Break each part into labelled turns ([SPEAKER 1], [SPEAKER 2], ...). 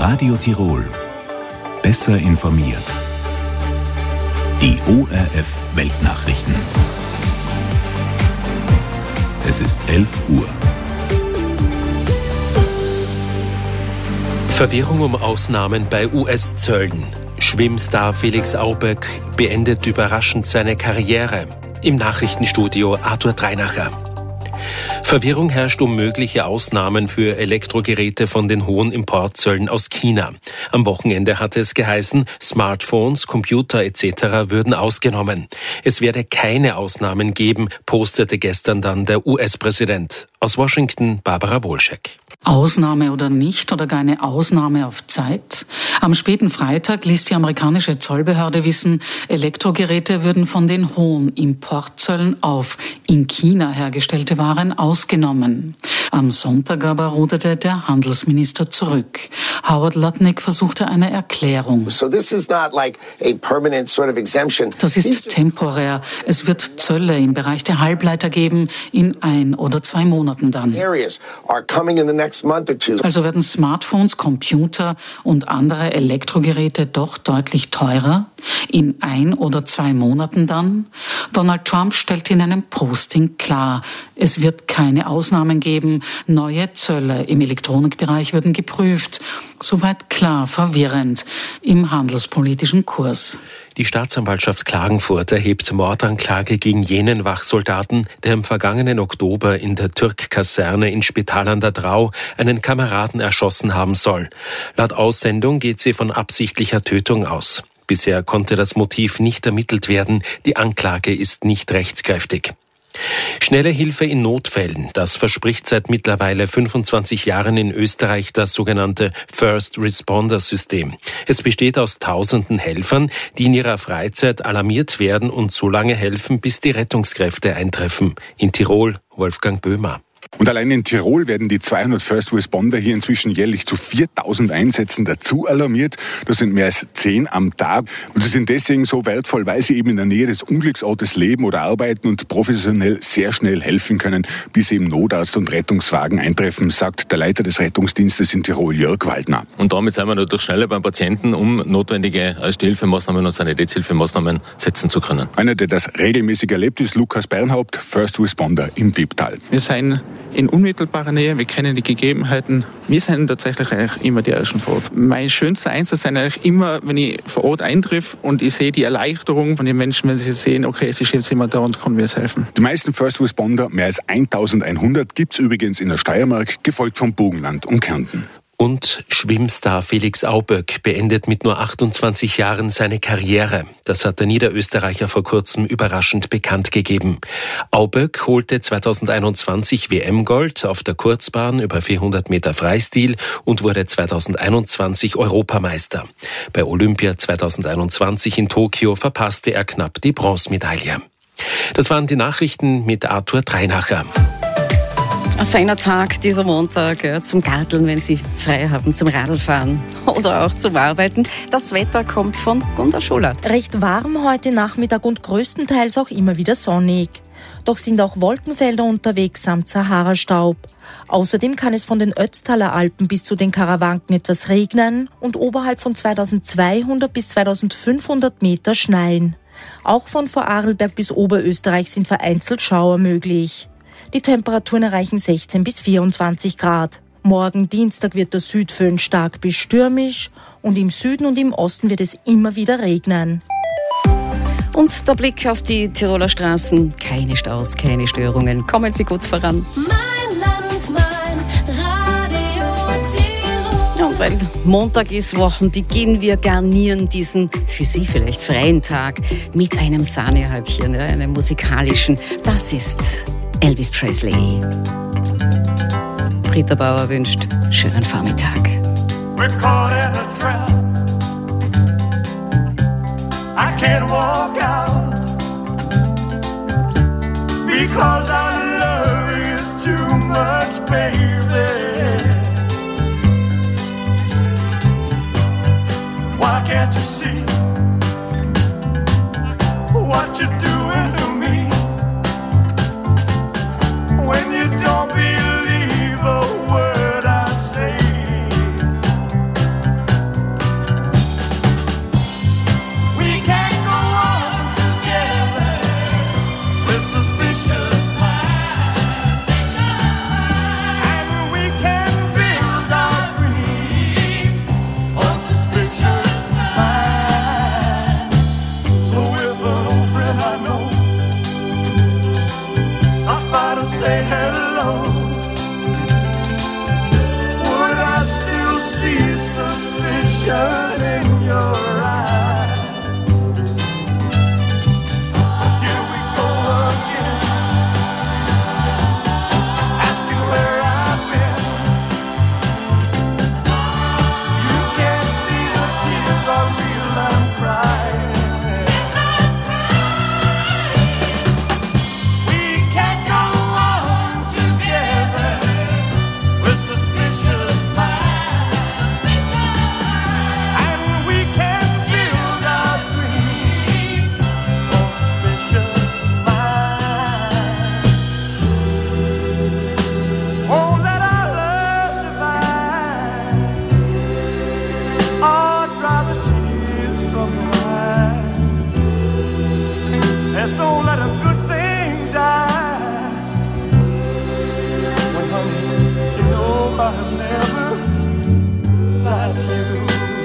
[SPEAKER 1] Radio Tirol. Besser informiert. Die ORF Weltnachrichten. Es ist 11 Uhr.
[SPEAKER 2] Verwirrung um Ausnahmen bei US-Zöllen. Schwimmstar Felix Auböck beendet überraschend seine Karriere. Im Nachrichtenstudio Arthur Dreinacher. Verwirrung herrscht um mögliche Ausnahmen für Elektrogeräte von den hohen Importzöllen aus China. Am Wochenende hatte es geheißen, Smartphones, Computer etc. würden ausgenommen. Es werde keine Ausnahmen geben, postete gestern dann der US-Präsident. Aus Washington Barbara Wolschek.
[SPEAKER 3] Ausnahme oder nicht oder gar eine Ausnahme auf Zeit? Am späten Freitag ließ die amerikanische Zollbehörde wissen, Elektrogeräte würden von den hohen Importzöllen auf in China hergestellte Waren ausgenommen. Am Sonntag aber ruderte der Handelsminister zurück. Howard Lutnick versuchte eine Erklärung.
[SPEAKER 4] Das
[SPEAKER 3] ist temporär. Es wird Zölle im Bereich der Halbleiter geben, in 1 oder 2 Monaten dann. Also werden Smartphones, Computer und andere Elektrogeräte doch deutlich teurer? In 1 oder 2 Monaten dann? Donald Trump stellte in einem Posting klar, es wird keine Ausnahmen geben. Neue Zölle im Elektronikbereich würden geprüft. Soweit klar, verwirrend im handelspolitischen Kurs.
[SPEAKER 2] Die Staatsanwaltschaft Klagenfurt erhebt Mordanklage gegen jenen Wachsoldaten, der im vergangenen Oktober in der Türk-Kaserne in Spital an der Drau einen Kameraden erschossen haben soll. Laut Aussendung geht sie von absichtlicher Tötung aus. Bisher konnte das Motiv nicht ermittelt werden. Die Anklage ist nicht rechtskräftig. Schnelle Hilfe in Notfällen, das verspricht seit mittlerweile 25 Jahren in Österreich das sogenannte First Responder System. Es besteht aus tausenden Helfern, die in ihrer Freizeit alarmiert werden und so lange helfen, bis die Rettungskräfte eintreffen. In Tirol, Wolfgang Böhmer.
[SPEAKER 5] Und allein in Tirol werden die 200 First Responder hier inzwischen jährlich zu 4.000 Einsätzen dazu alarmiert. Das sind mehr als 10 am Tag. Und sie sind deswegen so wertvoll, weil sie eben in der Nähe des Unglücksortes leben oder arbeiten und professionell sehr schnell helfen können, bis eben Notarzt und Rettungswagen eintreffen, sagt der Leiter des Rettungsdienstes in Tirol, Jörg Waldner.
[SPEAKER 6] Und damit sind wir natürlich schneller beim Patienten, um notwendige Erste-Hilfemaßnahmen und Sanitätshilfemaßnahmen setzen zu können.
[SPEAKER 5] Einer, der das regelmäßig erlebt, ist Lukas Bernhaupt, First Responder im Wipptal.
[SPEAKER 7] Wir sind in unmittelbarer Nähe, wir kennen die Gegebenheiten. Wir sind tatsächlich eigentlich immer die Ersten vor Ort. Mein schönster Einsatz ist eigentlich immer, wenn ich vor Ort eintreffe und ich sehe die Erleichterung von den Menschen, wenn sie sehen, okay, es ist jetzt jemand da und kann mir jetzt helfen.
[SPEAKER 5] Die meisten First Responder, mehr als 1100, gibt es übrigens in der Steiermark, gefolgt vom Burgenland und Kärnten.
[SPEAKER 2] Und Schwimmstar Felix Auböck beendet mit nur 28 Jahren seine Karriere. Das hat der Niederösterreicher vor kurzem überraschend bekannt gegeben. Auböck holte 2021 WM-Gold auf der Kurzbahn über 400 Meter Freistil und wurde 2021 Europameister. Bei Olympia 2021 in Tokio verpasste er knapp die Bronzemedaille. Das waren die Nachrichten mit Arthur Dreinacher.
[SPEAKER 8] Ein feiner Tag dieser Montag zum Garteln, wenn Sie frei haben, zum Radlfahren oder auch zum Arbeiten. Das Wetter kommt von Gunda Schuller.
[SPEAKER 9] Recht warm heute Nachmittag und größtenteils auch immer wieder sonnig. Doch sind auch Wolkenfelder unterwegs samt Sahara-Staub. Außerdem kann es von den Ötztaler Alpen bis zu den Karawanken etwas regnen und oberhalb von 2200 bis 2500 Meter schneien. Auch von Vorarlberg bis Oberösterreich sind vereinzelt Schauer möglich. Die Temperaturen erreichen 16 bis 24 Grad. Morgen Dienstag wird der Südföhn stark bis stürmisch und im Süden und im Osten wird es immer wieder regnen.
[SPEAKER 8] Und der Blick auf die Tiroler Straßen. Keine Staus, keine Störungen. Kommen Sie gut voran.
[SPEAKER 10] Mein Land, mein Radio Tirol.
[SPEAKER 8] Ja, und weil Montag ist Wochenbeginn, wir garnieren diesen für Sie vielleicht freien Tag mit einem Sahnehäubchen, einem musikalischen. Das ist Elvis Presley. Britta Bauer wünscht schönen Vormittag.
[SPEAKER 11] We're caught in a trap. I can't walk out because I love you too much, baby. Why can't you see what you're doing to me? When you don't believe a word I say, Just don't let a good thing die. When honey, you know I've never lied to you.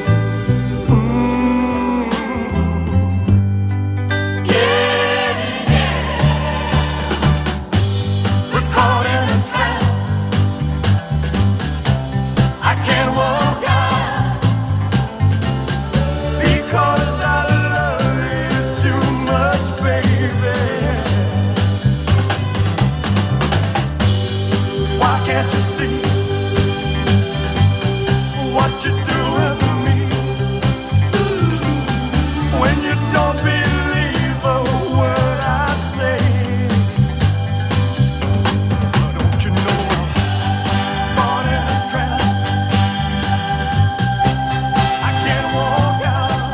[SPEAKER 11] Can't you see what you're doing to me? When you don't believe a word I say, don't you know I'm caught in a trap? I can't walk out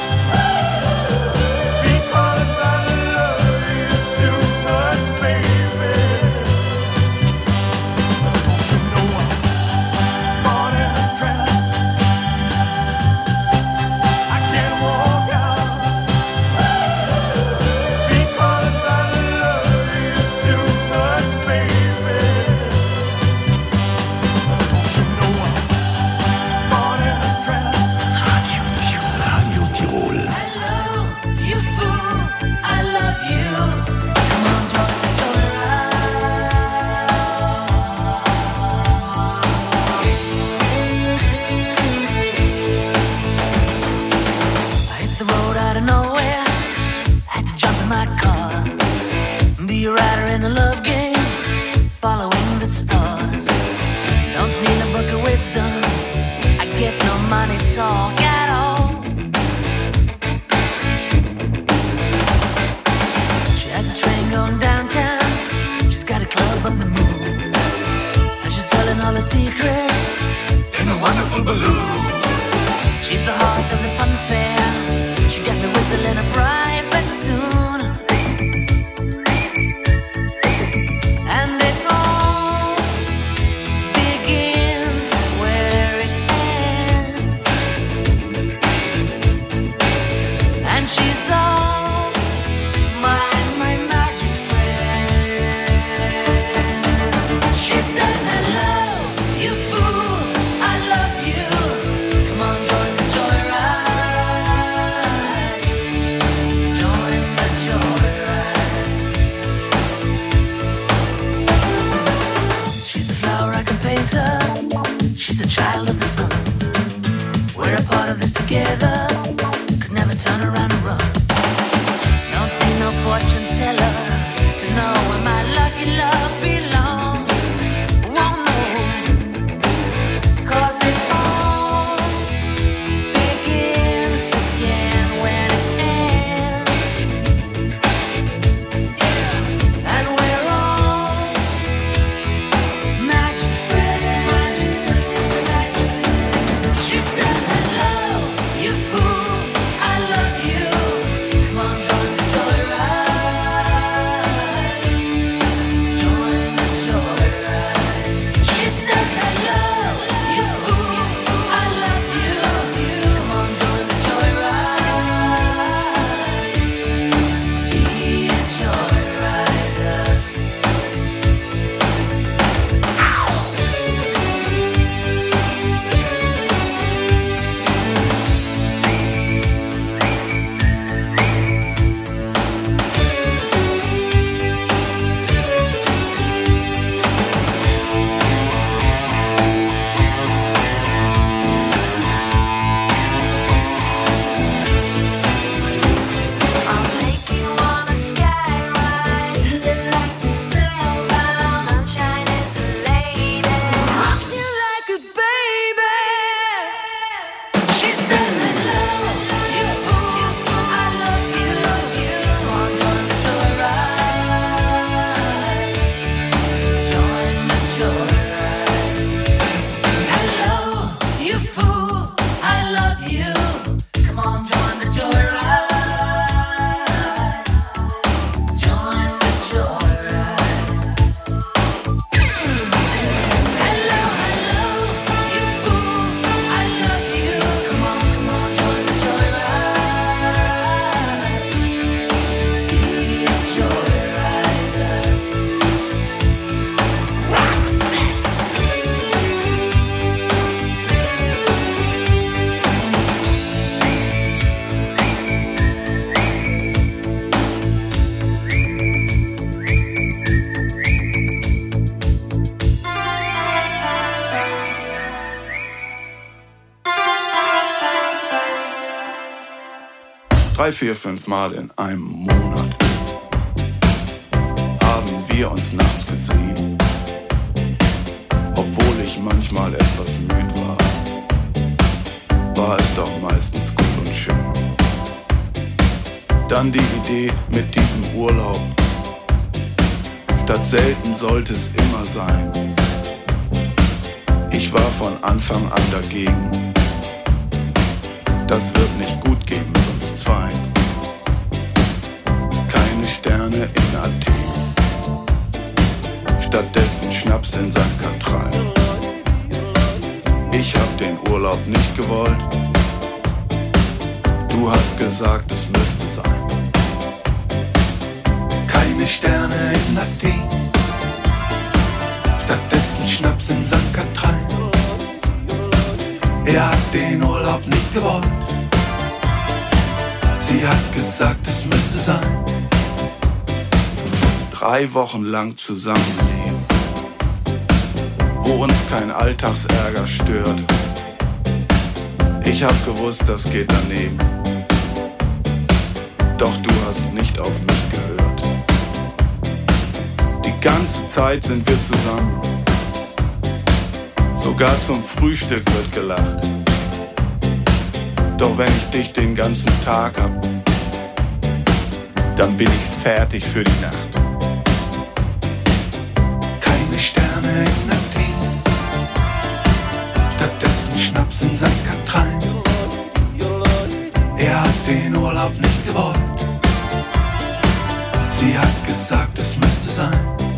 [SPEAKER 11] because I love you too much, baby.
[SPEAKER 4] Talk at all. She has a train going downtown. She's got a club on the moon, and she's telling all her secrets in a wonderful balloon. She's the heart of the fun fair. She got the whistle in a private tune, and it all begins where it ends. And she's all my magic friend. She says, hello, you fool, I love you. Come on, join the joyride. Join the joyride. She's a flower I can paint her. She's a child of the sun. We're a part of this together. Never turn around and run. Don't need no fortune teller to know where my lucky love belongs. Won't know, 'cause it all begins again when it ends. Yeah. And we're all magic friends. She says hello, you fool.
[SPEAKER 11] 3, 4, 5 Mal in einem Monat haben wir uns nachts gesehen, obwohl ich manchmal etwas müde war es doch meistens gut und schön. Dann die Idee mit diesem Urlaub, statt selten sollte es immer sein. Ich war von Anfang an dagegen, das wird nicht gut gehen mit uns zweien. Keine Sterne in Athen, stattdessen Schnaps in St. Katrin. Ich hab den Urlaub nicht gewollt, du hast gesagt, es müsste sein. Keine Sterne in Athen, stattdessen Schnaps in St. Katrin. Er hat den Urlaub nicht gewollt, sie hat gesagt, es müsste sein. 3 Wochen lang zusammenleben, wo uns kein Alltagsärger stört. Ich hab gewusst, das geht daneben, doch du hast nicht auf mich gehört. Die ganze Zeit sind wir zusammen, sogar zum Frühstück wird gelacht. Doch wenn ich dich den ganzen Tag hab, dann bin ich fertig für die Nacht. Keine Sterne in Athen, stattdessen Schnaps in St. Katrin. Er hat den Urlaub nicht gewollt, sie hat gesagt, es müsste sein.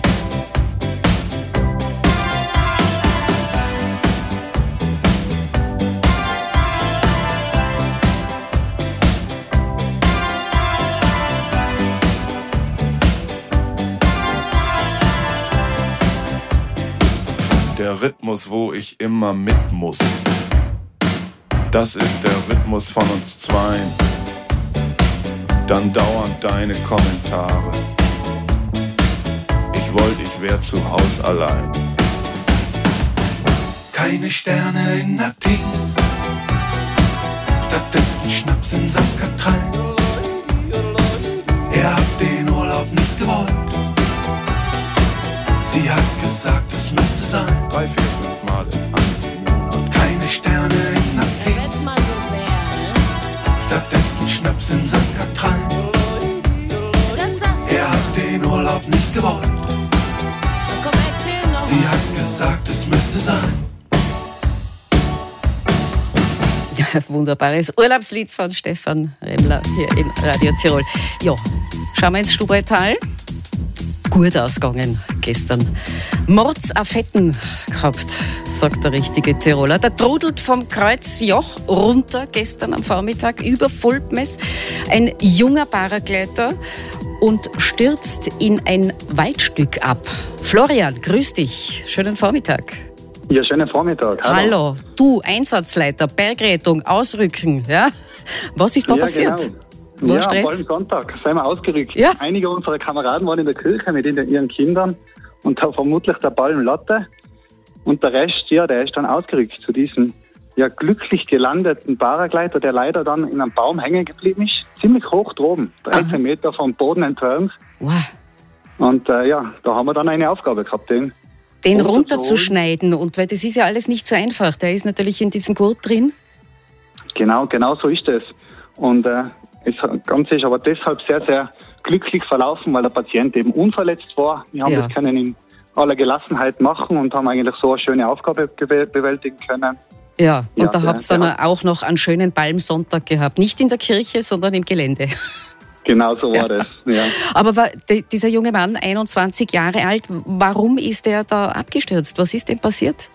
[SPEAKER 11] Der Rhythmus, wo ich immer mit muss, das ist der Rhythmus von uns zweien. Dann dauernd deine Kommentare. Ich wollte, ich wär zu Haus allein. Keine Sterne in Athen, stattdessen Schnaps in St. Katrin. Er hat den Urlaub nicht gewollt, sie hat gesagt, es müsste sein. 3, 4, 5 Mal in einem Monat. Keine Sterne in Athen, stattdessen Schnaps in St. Katrin. Er hat den Urlaub nicht gewollt, sie hat gesagt, es müsste sein.
[SPEAKER 8] Ja, wunderbares Urlaubslied von Stefan Remmler hier in Radio Tirol. Ja, schauen wir ins Stubaital. Gut ausgegangen gestern. Mordsaffetten gehabt, sagt der richtige Tiroler. Der trudelt vom Kreuzjoch runter gestern am Vormittag über Fulpmes. Ein junger Paragleiter und stürzt in ein Waldstück ab. Florian, grüß dich. Schönen Vormittag.
[SPEAKER 12] Ja, schönen Vormittag.
[SPEAKER 8] Hallo. Du, Einsatzleiter, Bergrettung, Ausrücken. Ja? Was ist da passiert?
[SPEAKER 12] Genau.
[SPEAKER 8] War
[SPEAKER 12] ja,
[SPEAKER 8] Stress?
[SPEAKER 12] am Palmsonntag sind wir ausgerückt.
[SPEAKER 8] Ja.
[SPEAKER 12] Einige unserer Kameraden waren in der Kirche mit ihren Kindern und da vermutlich der Palmlatte. Und der Rest, ja, der ist dann ausgerückt zu diesem ja glücklich gelandeten Paragleiter, der leider dann in einem Baum hängen geblieben ist. Ziemlich hoch droben, 13 Meter vom Boden entfernt.
[SPEAKER 8] Wow.
[SPEAKER 12] Und ja, da haben wir dann eine Aufgabe gehabt,
[SPEAKER 8] den runterzuschneiden. Und weil das ist ja alles nicht so einfach. Der ist natürlich in diesem Gurt drin.
[SPEAKER 12] Genau so ist es. Und das Ganze ist aber deshalb sehr, sehr glücklich verlaufen, weil der Patient eben unverletzt war. Wir haben das können in aller Gelassenheit machen und haben eigentlich so eine schöne Aufgabe bewältigen können.
[SPEAKER 8] Ja, und da habt ihr dann auch noch einen schönen Palmsonntag gehabt. Nicht in der Kirche, sondern im Gelände.
[SPEAKER 12] Genau so war das, ja.
[SPEAKER 8] Aber dieser junge Mann, 21 Jahre alt, warum ist der da abgestürzt? Was ist denn passiert?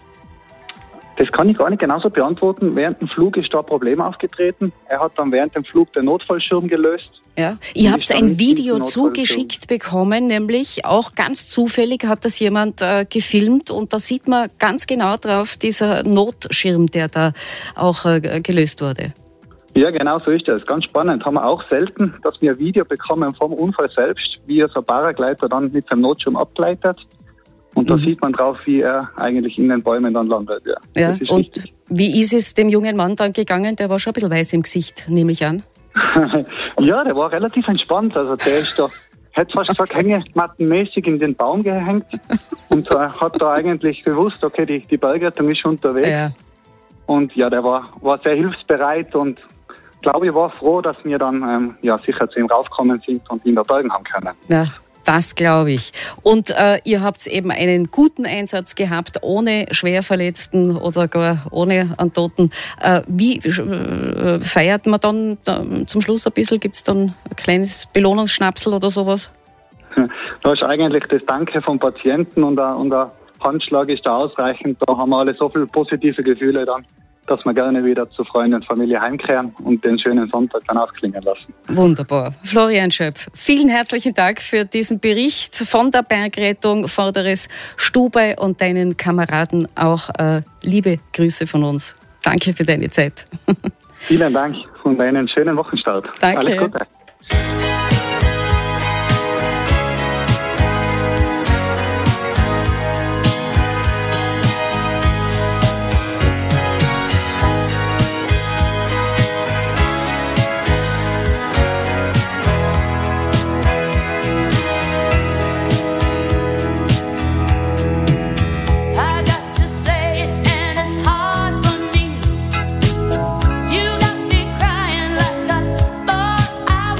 [SPEAKER 12] Das kann ich gar nicht genauso beantworten. Während dem Flug ist da ein Problem aufgetreten. Er hat dann während dem Flug den Notfallschirm gelöst.
[SPEAKER 8] Ja. Ihr habt ein Video zugeschickt bekommen, nämlich auch ganz zufällig hat das jemand gefilmt und da sieht man ganz genau drauf dieser Notschirm, der da auch gelöst wurde.
[SPEAKER 12] Ja, genau so ist das. Ganz spannend. Haben wir auch selten, dass wir ein Video bekommen vom Unfall selbst, wie so ein Paragleiter dann mit seinem Notschirm abgleitet. Und da sieht man drauf, wie er eigentlich in den Bäumen dann landet. Ja,
[SPEAKER 8] und wichtig. Wie ist es dem jungen Mann dann gegangen? Der war schon ein bisschen weiß im Gesicht, nehme ich an.
[SPEAKER 12] Ja, der war relativ entspannt. Also der ist da, hätte fast gesagt, hängemattenmäßig in den Baum gehängt und hat da eigentlich gewusst, okay, die Bergrettung ist unterwegs.
[SPEAKER 8] Ja.
[SPEAKER 12] Und ja, der war sehr hilfsbereit und glaube ich war froh, dass wir dann sicher zu ihm raufgekommen sind und ihn da bergen haben können.
[SPEAKER 8] Ja, das glaube ich. Und ihr habt eben einen guten Einsatz gehabt, ohne Schwerverletzten oder gar ohne einen Toten. Wie feiert man dann zum Schluss ein bisschen? Gibt es dann ein kleines Belohnungsschnapsel oder sowas?
[SPEAKER 12] Da ist eigentlich das Danke vom Patienten und ein Handschlag ist da ausreichend. Da haben wir alle so viele positive Gefühle dann, dass wir gerne wieder zu Freunden und Familie heimkehren und den schönen Sonntag dann ausklingen lassen.
[SPEAKER 8] Wunderbar. Florian Schöpf, vielen herzlichen Dank für diesen Bericht von der Bergrettung Vorderes Stubei und deinen Kameraden. Auch liebe Grüße von uns. Danke für deine Zeit.
[SPEAKER 12] Vielen Dank und einen schönen Wochenstart.
[SPEAKER 8] Danke.
[SPEAKER 12] Alles Gute.
[SPEAKER 10] I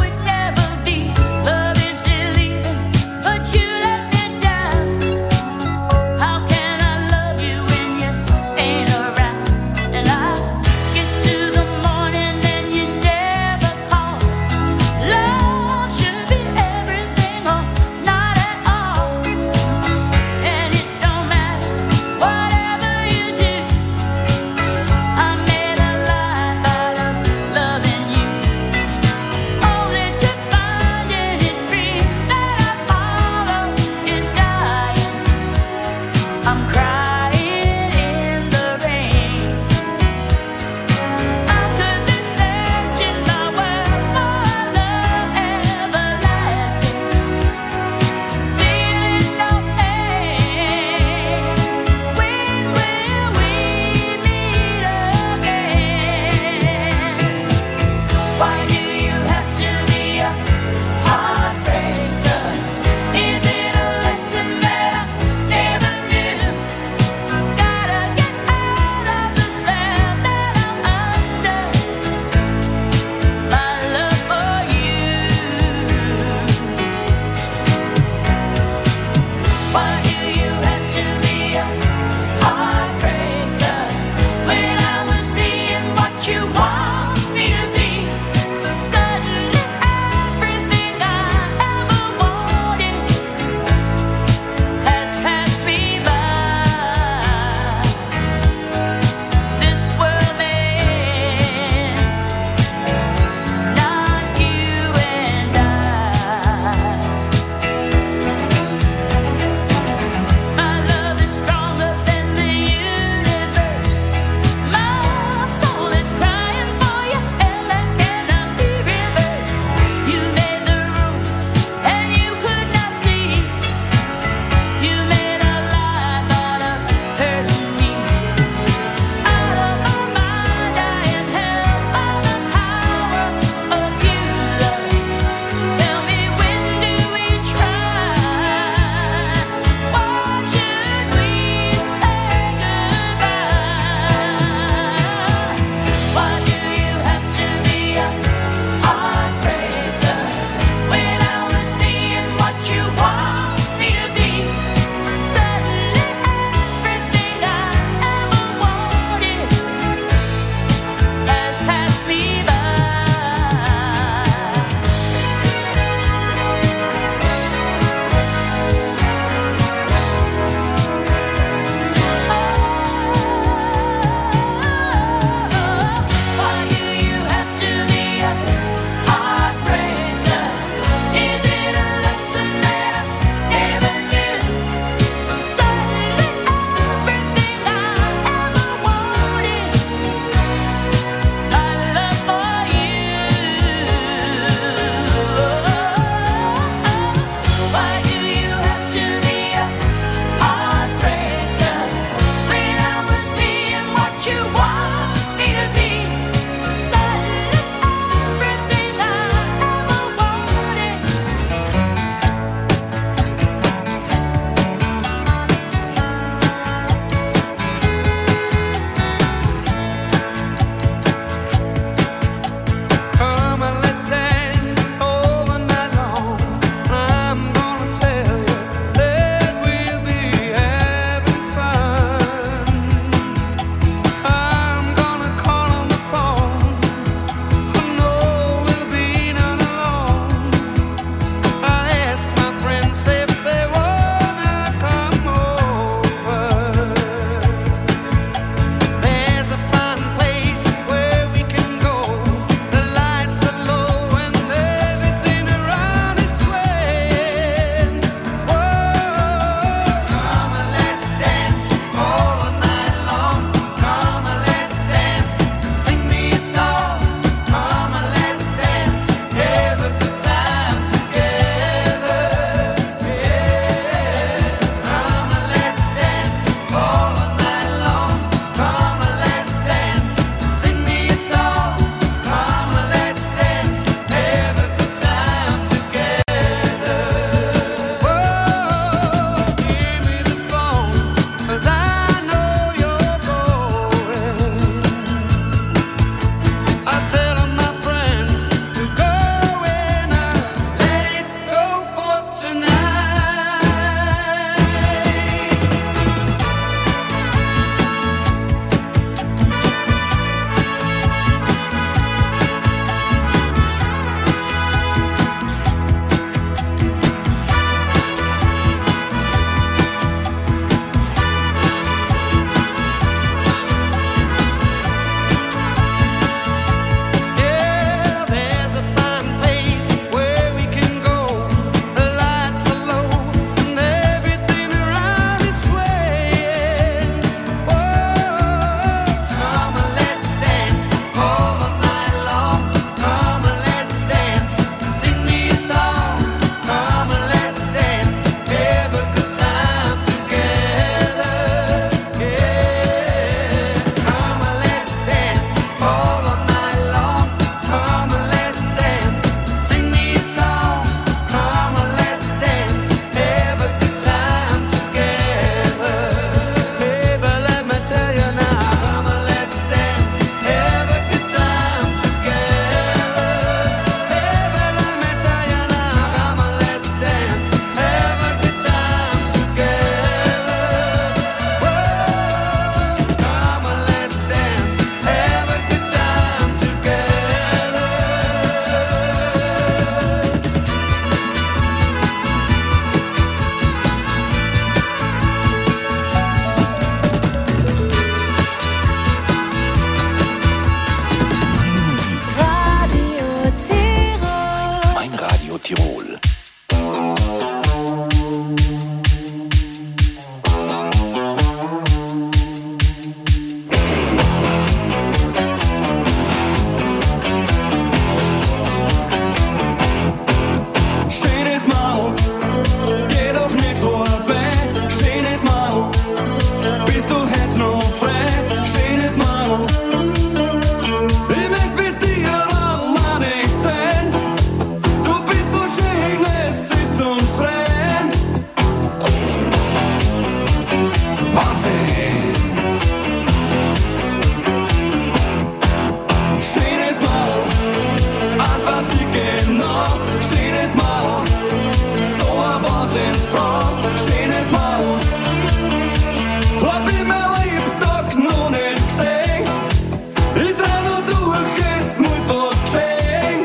[SPEAKER 13] Wahnsinnsfrau, schönes Maul. Hab ich mein Lebtag noch nicht gesehen. Ich dreh noch durch, es muss was geschehen.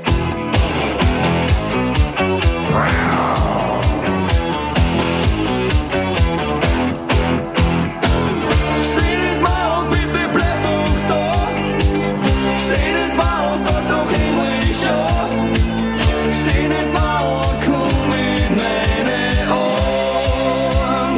[SPEAKER 13] Schönes Maul, bitte bleib doch da. Schönes Maul, sag doch endlich ja. Schönes Maul, komm in meine Ohren.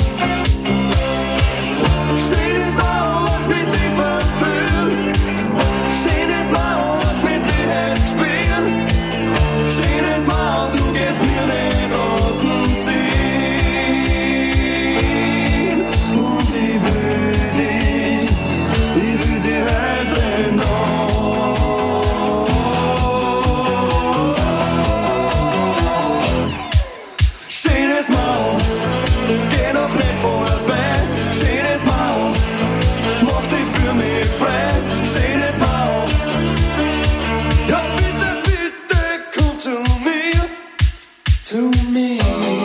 [SPEAKER 13] Schönes Maul, lass mich dich verführen. Schönes Maul, lass mich dich heute spielen. Schönes Maul, du gehst mir nicht aus dem Sinn. Und ich will dich heute noch. Schönes Maul, geh noch nicht vorbei. Schönes Maul, mach dich für mich frei. Schönes Maul, ja bitte, bitte komm zu mir, zu mir.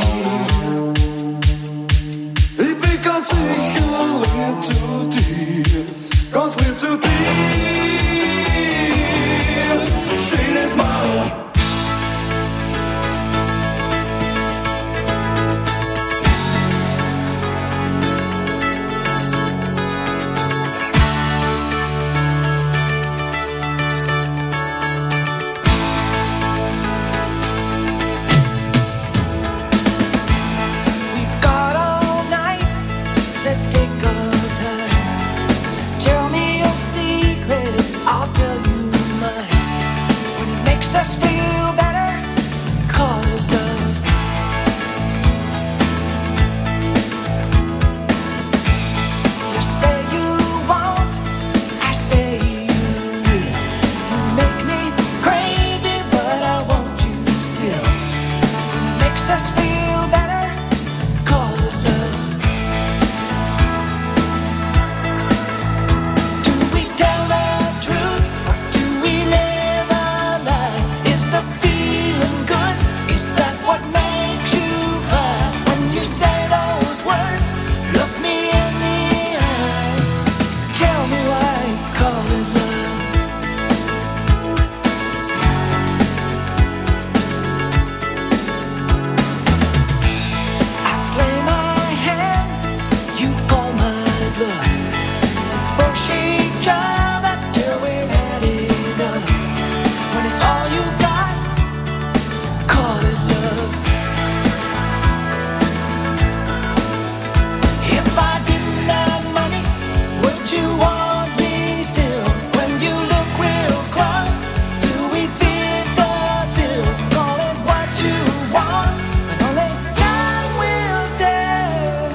[SPEAKER 13] Ich bin ganz sicher lieb zu dir, ganz lieb zu dir. Schönes Maul. We've got all night, let's take our time. Tell me your secrets, I'll tell you mine. When it makes us feel better, call it love. You say you won't, I say you will. You make me crazy, but I want you still. When it makes us feel better, call it love. Do we tell the truth or do we live a lie? Is the feeling good? Is that what makes you cry? When you say those words, look me in the eye. Tell me why you call it love. I play my hand, you call my bluff. We push each other till we're had enough. When it's all you got, call it love. If I didn't have money, would you want me still? When you look real close, do we fit the bill? Call it what you want, and only time will tell.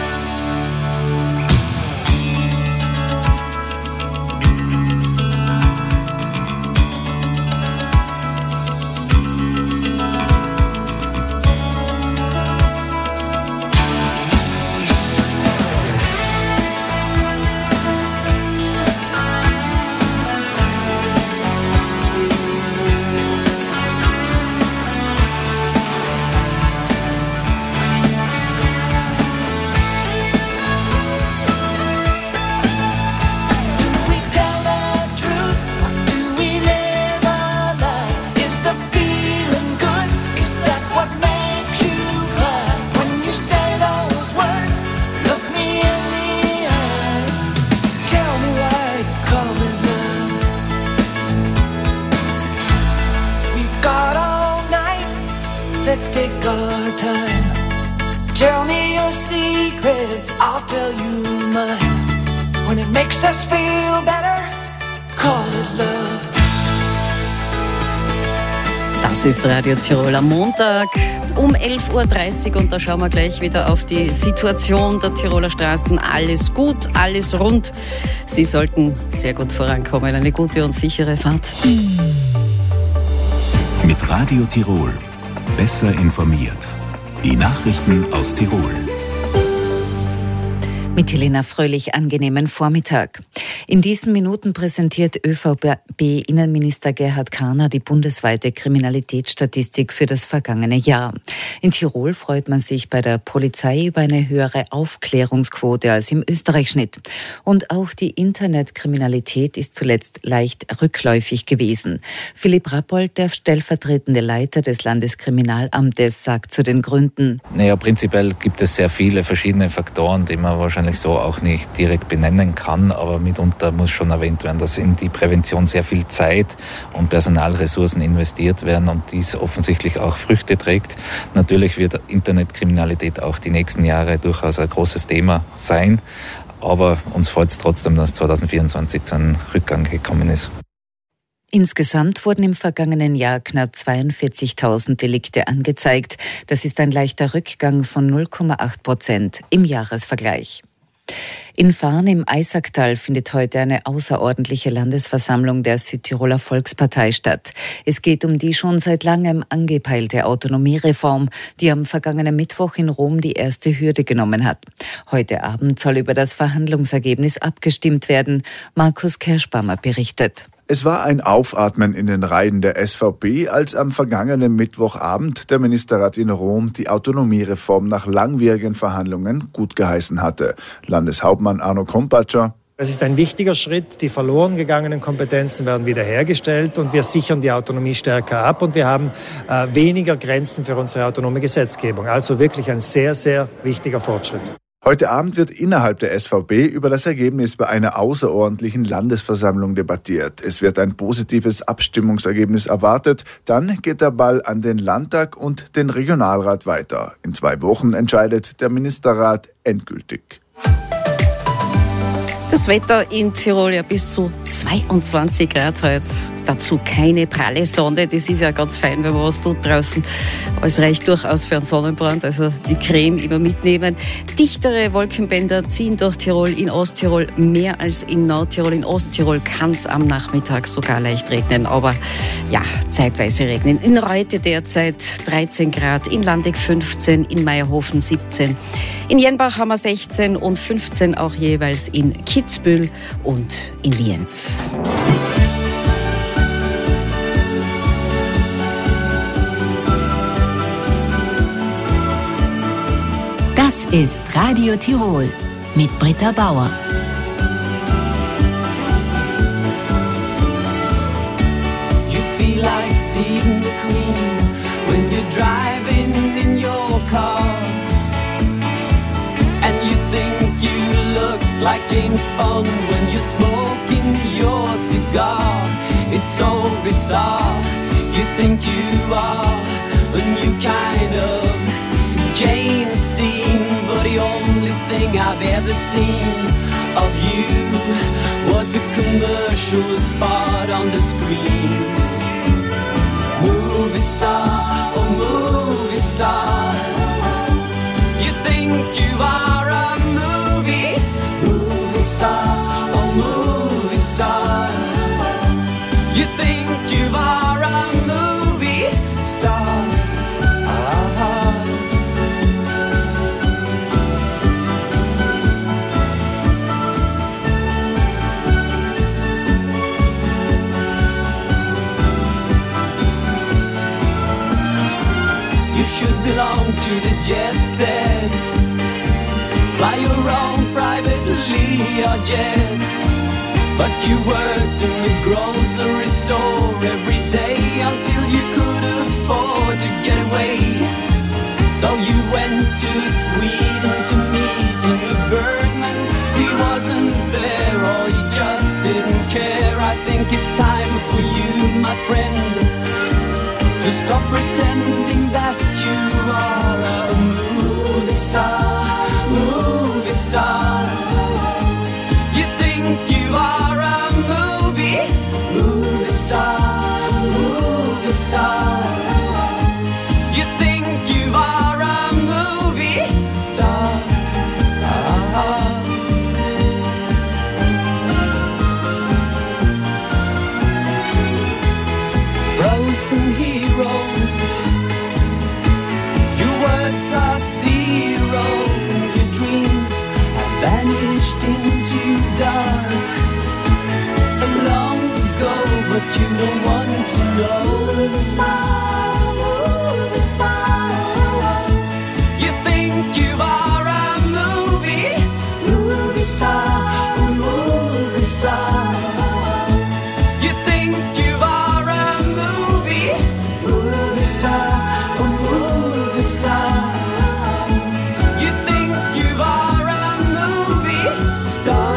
[SPEAKER 13] Do we tell the truth or do we live a lie? Is the feeling good? Is that what makes you cry? When you say those words, look me in the eye. Tell me why you call it love. We've got all night, let's take our time. Tell me your secrets, I'll tell you mine. When it makes us feel better, call it love.
[SPEAKER 8] Das ist Radio Tirol am Montag um 11.30 Uhr und da schauen wir gleich wieder auf die Situation der Tiroler Straßen. Alles gut, alles rund. Sie sollten sehr gut vorankommen. Eine gute und sichere Fahrt.
[SPEAKER 1] Mit Radio Tirol. Besser informiert. Die Nachrichten aus Tirol.
[SPEAKER 14] Mit Helena Fröhlich angenehmen Vormittag. In diesen Minuten präsentiert ÖVP-Innenminister Gerhard Karner die bundesweite Kriminalitätsstatistik für das vergangene Jahr. In Tirol freut man sich bei der Polizei über eine höhere Aufklärungsquote als im Österreich-Schnitt. Und auch die Internetkriminalität ist zuletzt leicht rückläufig gewesen. Philipp Rappold, der stellvertretende Leiter des Landeskriminalamtes, sagt zu den Gründen.
[SPEAKER 15] Naja, prinzipiell gibt es sehr viele verschiedene Faktoren, die man wahrscheinlich so auch nicht direkt benennen kann, aber mitunter muss schon erwähnt werden, dass in die Prävention sehr viel Zeit und Personalressourcen investiert werden und dies offensichtlich auch Früchte trägt. Natürlich wird Internetkriminalität auch die nächsten Jahre durchaus ein großes Thema sein, aber uns freut es trotzdem, dass 2024 zu einem Rückgang gekommen ist.
[SPEAKER 14] Insgesamt wurden im vergangenen Jahr knapp 42.000 Delikte angezeigt. Das ist ein leichter Rückgang von 0,8% im Jahresvergleich. In Farn im Eisacktal findet heute eine außerordentliche Landesversammlung der Südtiroler Volkspartei statt. Es geht um die schon seit langem angepeilte Autonomiereform, die am vergangenen Mittwoch in Rom die erste Hürde genommen hat. Heute Abend soll über das Verhandlungsergebnis abgestimmt werden. Markus Kerschbaumer berichtet.
[SPEAKER 16] Es war ein Aufatmen in den Reihen der SVP, als am vergangenen Mittwochabend der Ministerrat in Rom die Autonomiereform nach langwierigen Verhandlungen gutgeheißen hatte. Landeshauptmann Arno Kompatscher:
[SPEAKER 17] Es ist ein wichtiger Schritt. Die verloren gegangenen Kompetenzen werden wiederhergestellt und wir sichern die Autonomie stärker ab und wir haben weniger Grenzen für unsere autonome Gesetzgebung. Also wirklich ein sehr, sehr wichtiger Fortschritt.
[SPEAKER 16] Heute Abend wird innerhalb der SVP über das Ergebnis bei einer außerordentlichen Landesversammlung debattiert. Es wird ein positives Abstimmungsergebnis erwartet. Dann geht der Ball an den Landtag und den Regionalrat weiter. In 2 Wochen entscheidet der Ministerrat endgültig.
[SPEAKER 8] Das Wetter in Tirol ja bis zu 22 Grad heute. Dazu keine pralle Sonne, das ist ja ganz fein, wenn man was tut draußen. Aber es reicht durchaus für einen Sonnenbrand, also die Creme immer mitnehmen. Dichtere Wolkenbänder ziehen durch Tirol, in Osttirol mehr als in Nordtirol. In Osttirol kann es am Nachmittag sogar leicht regnen, aber ja, zeitweise regnen. In Reute derzeit 13 Grad, in Landeck 15, in Meierhofen 17. In Jenbach haben wir 16 und 15 auch jeweils in Kitzbühel und in Lienz.
[SPEAKER 18] Das ist Radio Tirol mit Britta Bauer.
[SPEAKER 4] You feel like Stephen the Queen when you're driving in your car, and you think you look like James Bond when you're smoking your cigar. It's so bizarre. You think you are a new kind of James Dean, but the only thing I've ever seen of you was a commercial spot on the screen. Movie star, oh movie star, you think you are a movie star, oh movie star, you think you are a movie star. You should belong to the jet set, fly your own private Learjet, but you worked in the grocery store every day until you could afford to get away. So you went to Sweden to meet Ingmar Bergman. He wasn't there or you just didn't care. I think it's time for you, my friend, to stop pretending that you are a movie star, movie star. You think you are a movie star, movie star. You think you are a movie star. Frozen hero,
[SPEAKER 13] no one to know. Movie star, movie star. You think you are a movie star, movie star. You think you are a movie star, movie star. You think you are a movie star.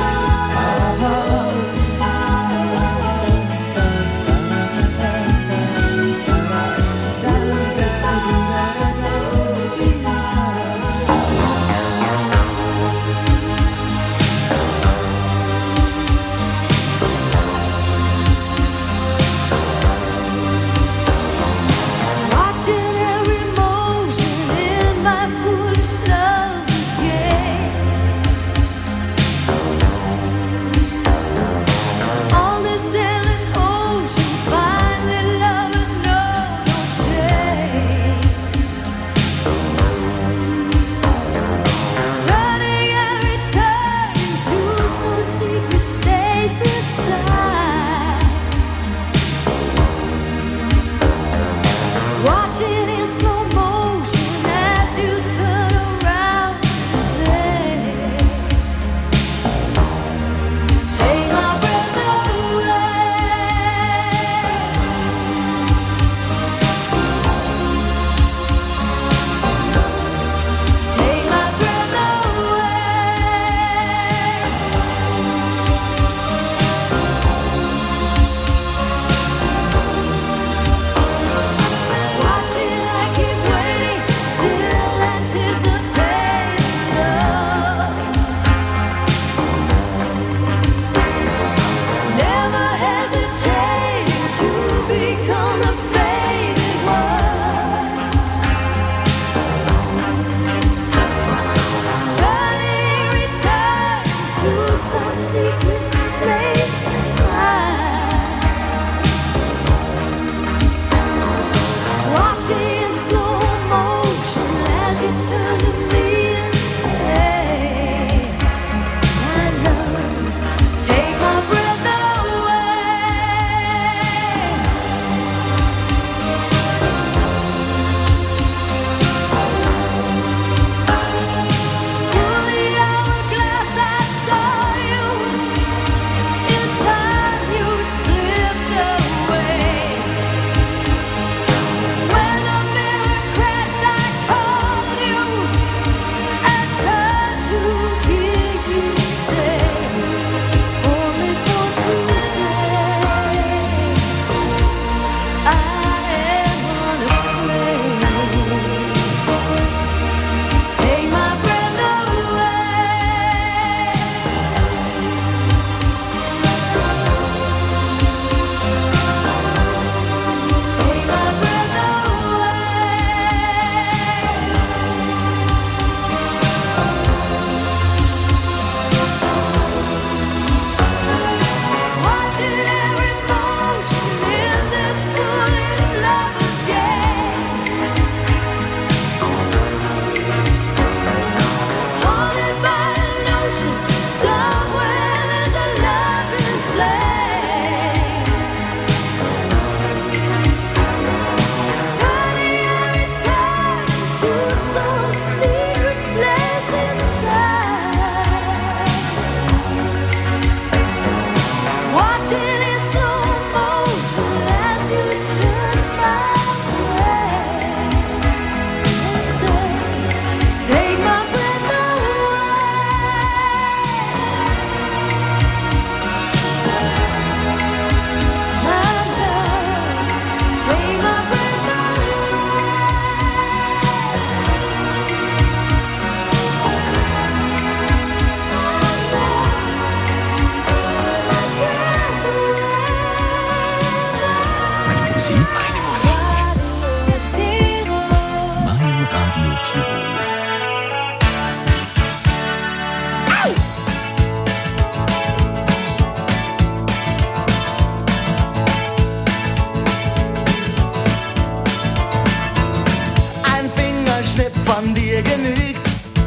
[SPEAKER 4] von dir genügt.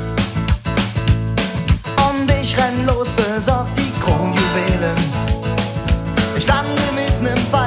[SPEAKER 4] Und ich renn los, besorg die Kronjuwelen. Ich stande mitten im Fall.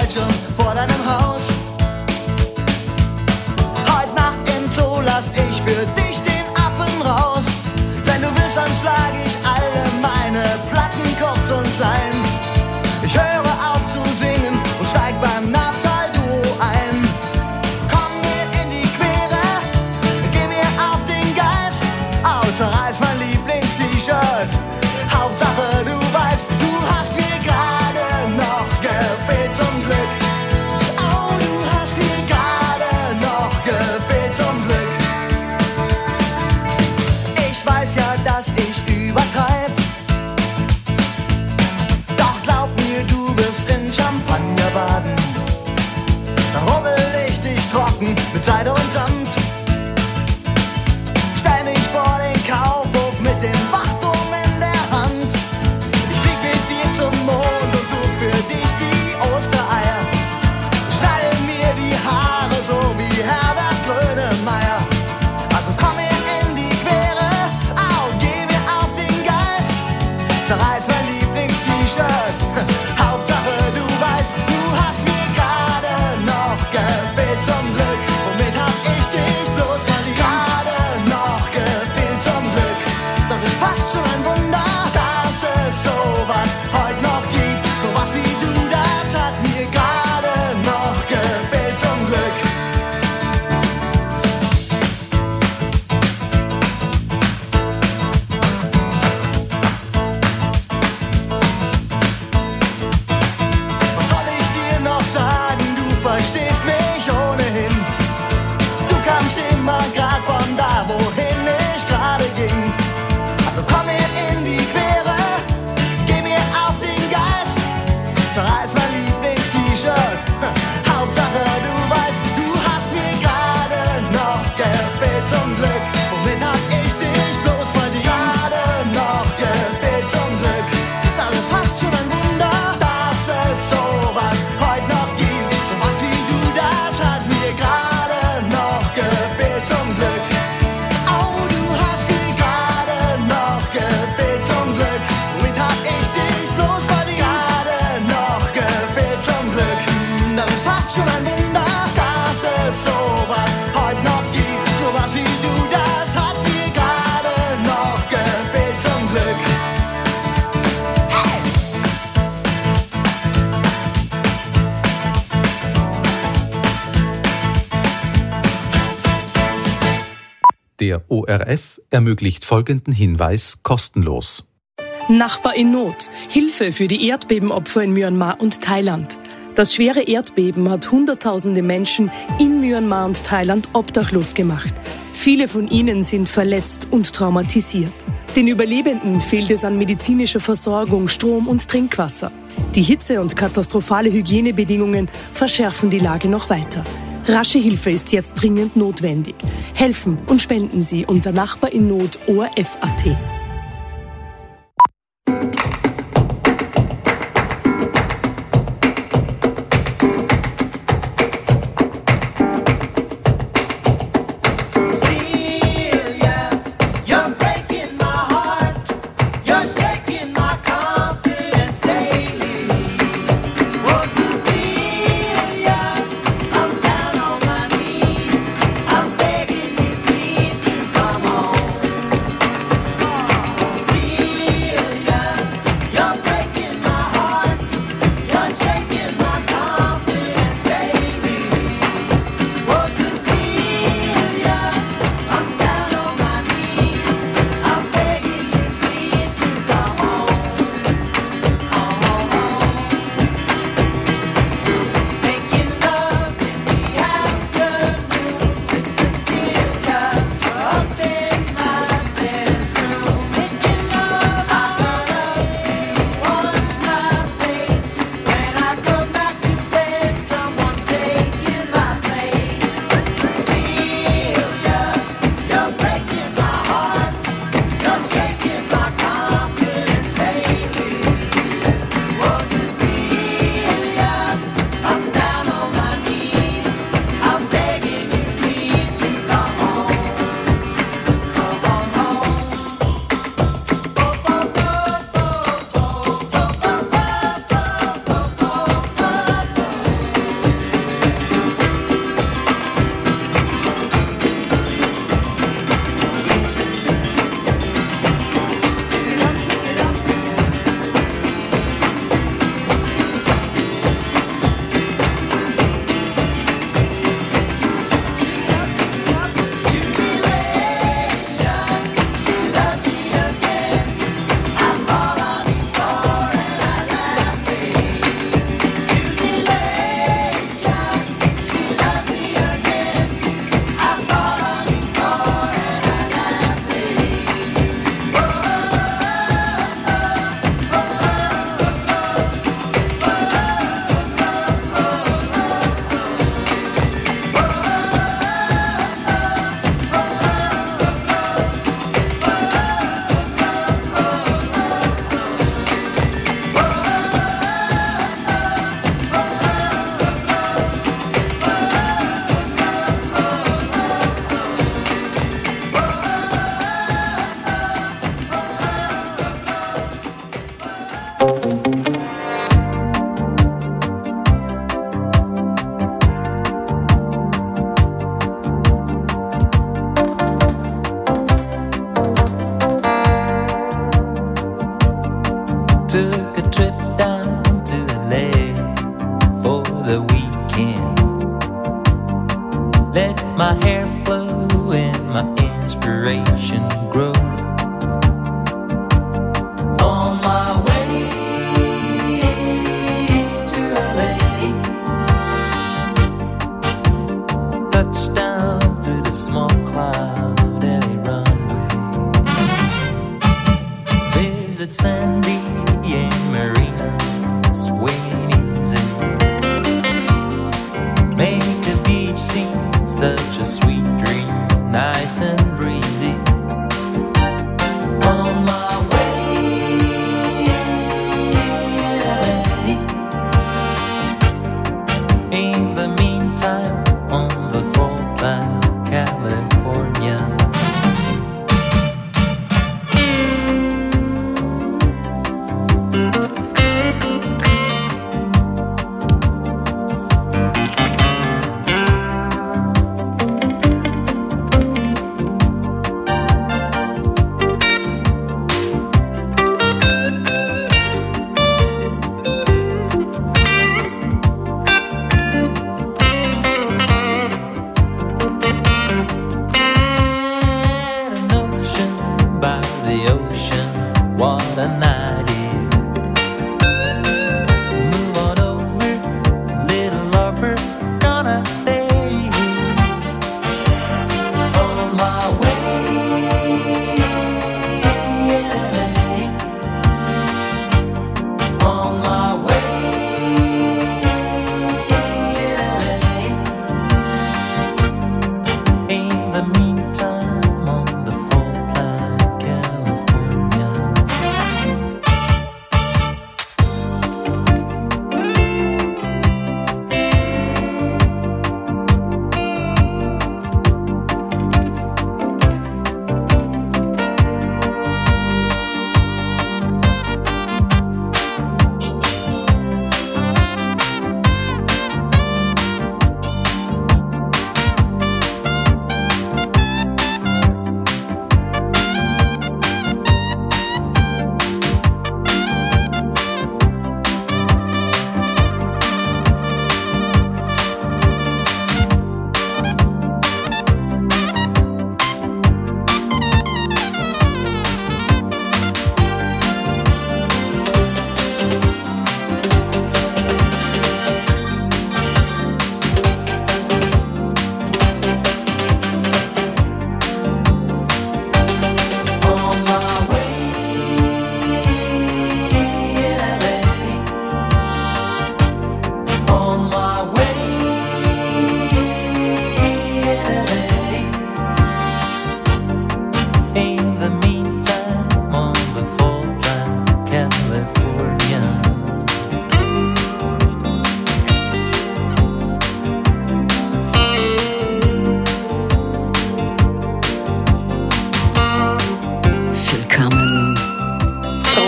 [SPEAKER 19] Der ORF ermöglicht folgenden Hinweis kostenlos.
[SPEAKER 20] Nachbar in Not. Hilfe für die Erdbebenopfer in Myanmar und Thailand. Das schwere Erdbeben hat Hunderttausende Menschen in Myanmar und Thailand obdachlos gemacht. Viele von ihnen sind verletzt und traumatisiert. Den Überlebenden fehlt es an medizinischer Versorgung, Strom und Trinkwasser. Die Hitze und katastrophale Hygienebedingungen verschärfen die Lage noch weiter. Rasche Hilfe ist jetzt dringend notwendig. Helfen und spenden Sie unter Nachbar in Not ORF.at.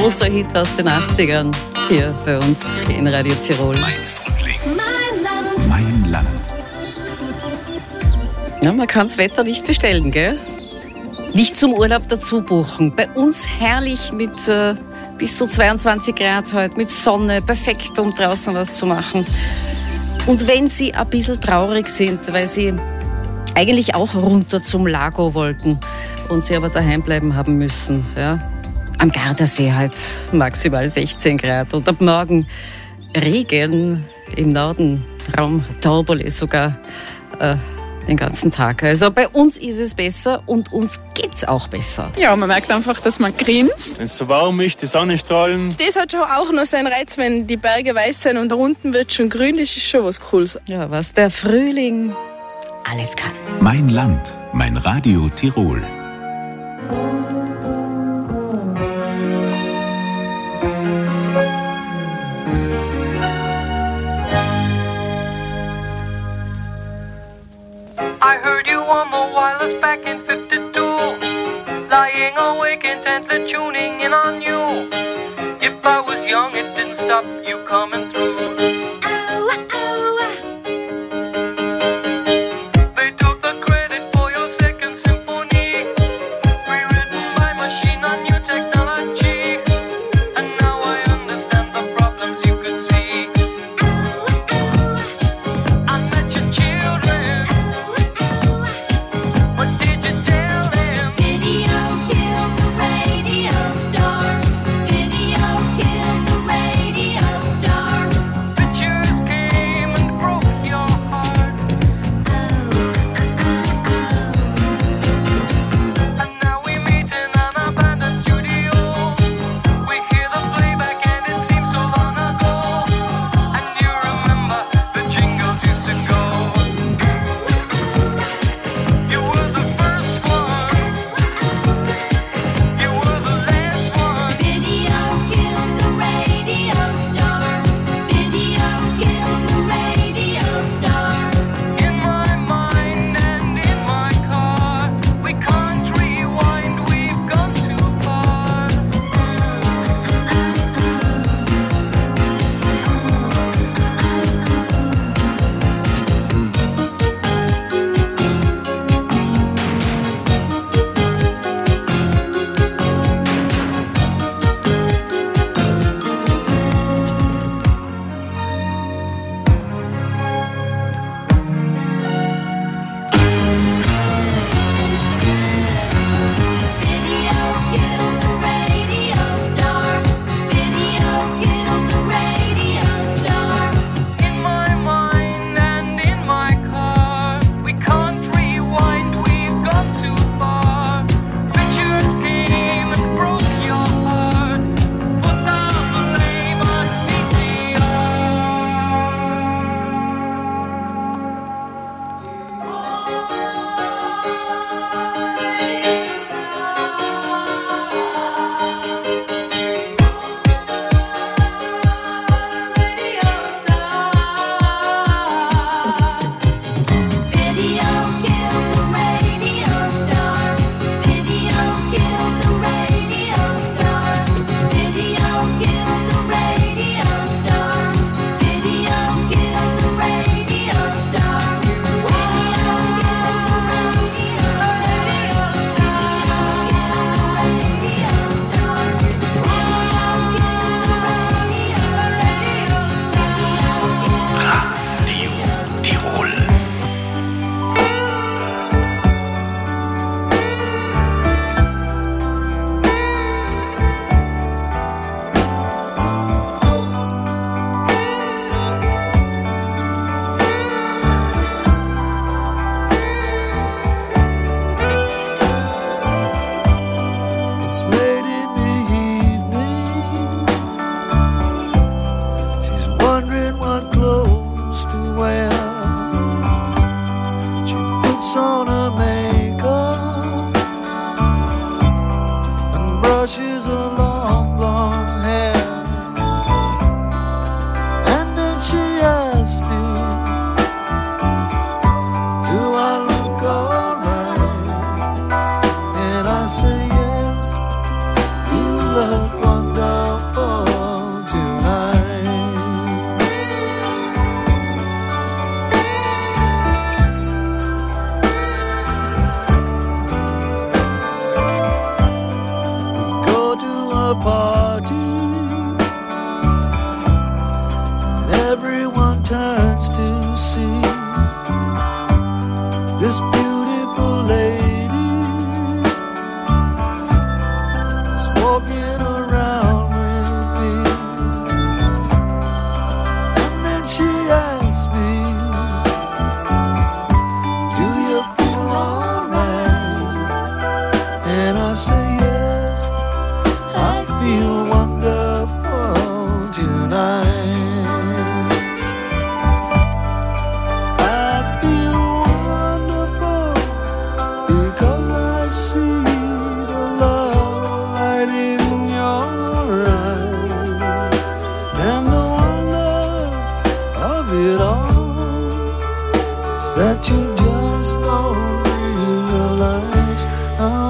[SPEAKER 8] großer Hit aus den 80ern hier bei uns in Radio Tirol.
[SPEAKER 1] Mein Land.
[SPEAKER 8] Ja, man kann das Wetter nicht bestellen, gell? Nicht zum Urlaub dazu buchen. Bei uns herrlich mit bis zu 22 Grad heute, mit Sonne, perfekt, um draußen was zu machen. Und wenn Sie ein bisschen traurig sind, weil Sie eigentlich auch runter zum Lago wollten und Sie aber daheim bleiben haben müssen, ja? Am Gardasee halt maximal 16 Grad und ab morgen Regen im Norden, Raum Torbole sogar den ganzen Tag. Also bei uns ist es besser und uns geht's auch besser.
[SPEAKER 21] Ja, man merkt einfach, dass man grinst.
[SPEAKER 22] Wenn es so warm ist, die Sonne strahlen.
[SPEAKER 21] Das hat schon auch noch seinen Reiz, wenn die Berge weiß sind und da unten wird schon grün, das ist schon was Cooles.
[SPEAKER 8] Ja, was der Frühling alles kann.
[SPEAKER 1] Mein Land, mein Radio Tirol.
[SPEAKER 23] I heard you on the wireless back in 52, lying awake intently tuning in on you. If I was young, it didn't stop you coming through. They took the credit for your second symphony, rewritten by machine on new technology. And now I understand the problems you could see. I met your children. What did you tell them? Video killed the radio star. Video killed the radio star.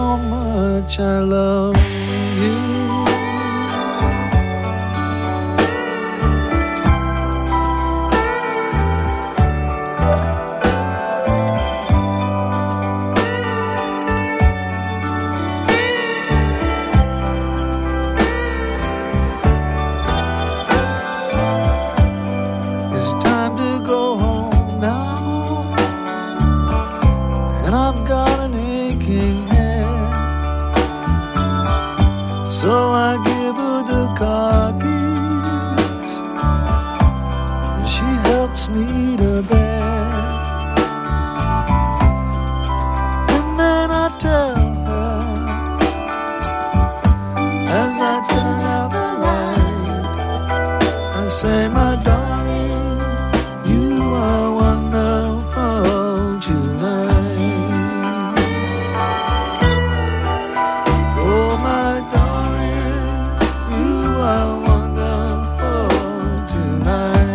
[SPEAKER 3] how much I love you. It's time to go home now, and I've got an aching head, so I give her the car keys, and she helps me to bed, and then I tell her, as I turn out the light, I say, my darling, you are wonderful tonight. Oh, my darling, you are wonderful tonight.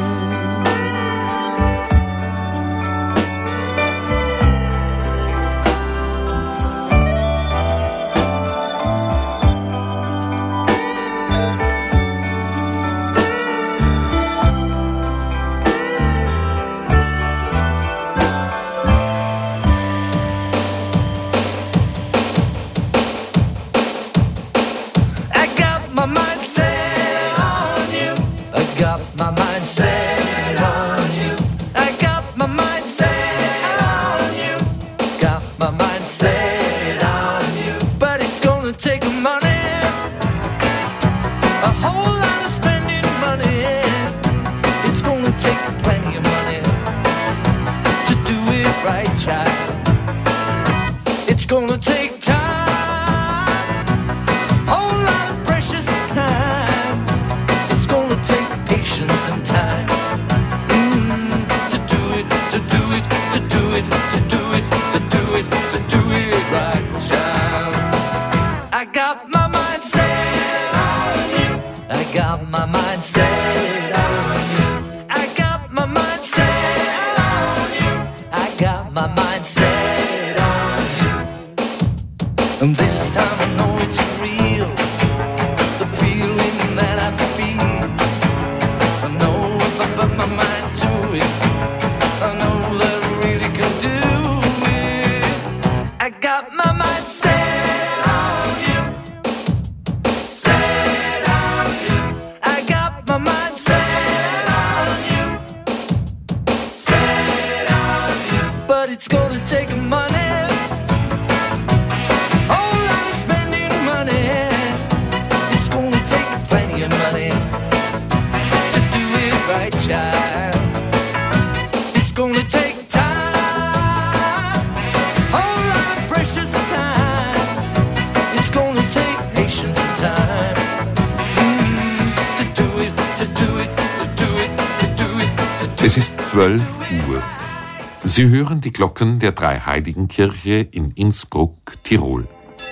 [SPEAKER 3] I got my mind set on you. I got my mind set on you. I got my mind set on you. Got my mind set on you. But it's gonna take money, a whole lot of spending money. It's gonna take plenty of money to do it right, child. It's gonna take time, whole lot of precious time. It's gonna take patience and time to do it, to do it, to do it, to do it, to do it, to do it right, child. I got my mind set on you. I got my mind set on you. I got my mind set on you. I got my mind set on you. And this time I know it's real, the feeling that I feel. I know if I put my mind to it, I know that I really can do it. I got my mind set on you, set on you. I got my mind set on you, set on you. But it's gonna take money, whole lot of spending money. It's gonna take plenty of money to do it right, child. It's gonna take time, whole lot of precious time. It's gonna take patience and time to do it, to do it, to do it, to do it, to do it.
[SPEAKER 6] Es ist 12 Uhr. Sie hören die Glocken der Dreiheiligenkirche in Innsbruck, Tirol.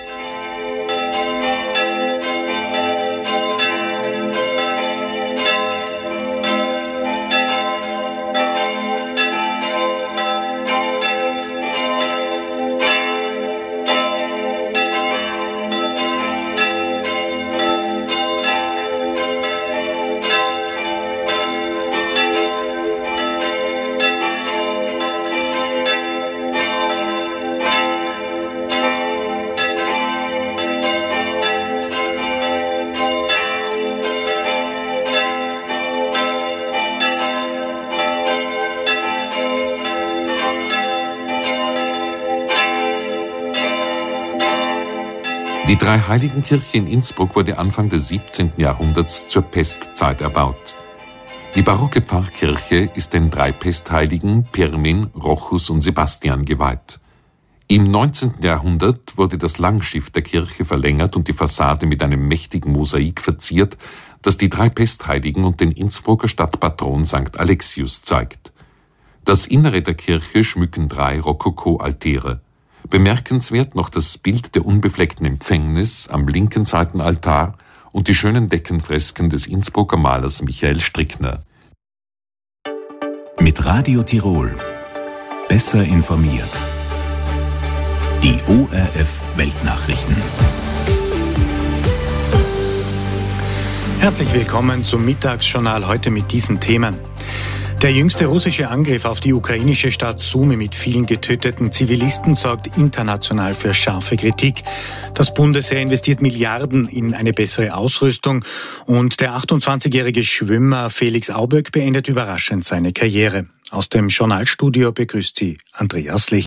[SPEAKER 6] Die Dreiheiligenkirche in Innsbruck wurde Anfang des 17. Jahrhunderts zur Pestzeit erbaut. Die barocke Pfarrkirche ist den drei Pestheiligen Pirmin, Rochus und Sebastian geweiht. Im 19. Jahrhundert wurde das Langschiff der Kirche verlängert und die Fassade mit einem mächtigen Mosaik verziert, das die drei Pestheiligen und den Innsbrucker Stadtpatron St. Alexius zeigt. Das Innere der Kirche schmücken 3 Rokoko-Altäre. Bemerkenswert noch das Bild der unbefleckten Empfängnis am linken Seitenaltar und die schönen Deckenfresken des Innsbrucker Malers Michael Strickner.
[SPEAKER 1] Mit Radio Tirol. Besser informiert. Die ORF Weltnachrichten.
[SPEAKER 2] Herzlich willkommen zum Mittagsjournal heute mit diesen Themen. Der jüngste russische Angriff auf die ukrainische Stadt Sumy mit vielen getöteten Zivilisten sorgt international für scharfe Kritik. Das Bundesheer investiert Milliarden in eine bessere Ausrüstung und der 28-jährige Schwimmer Felix Auböck beendet überraschend seine Karriere. Aus dem Journalstudio begrüßt Sie Andreas Licht.